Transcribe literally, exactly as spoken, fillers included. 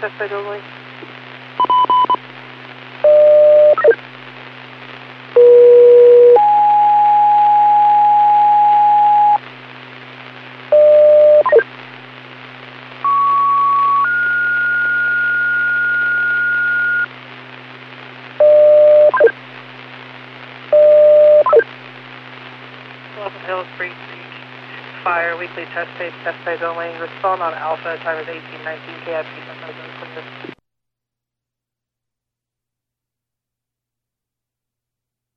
test bed only. Pleasant Hills, Free Street, Fire, weekly test page, test page only. Respond on Alpha, time is eighteen nineteen, K I P, clear.